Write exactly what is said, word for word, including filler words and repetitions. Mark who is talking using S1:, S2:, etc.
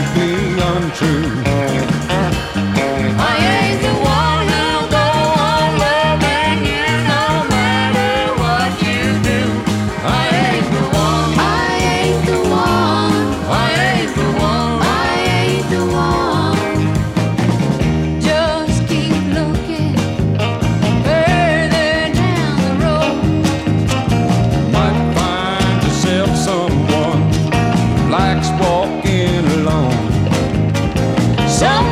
S1: to be untrue.
S2: I ain't the one who'll go on loving you no matter what you do. I ain't the one. I ain't the one. I ain't the one. I ain't the one. Just keep looking further down the road.
S1: Might find yourself someone who likes walking alone.
S2: Some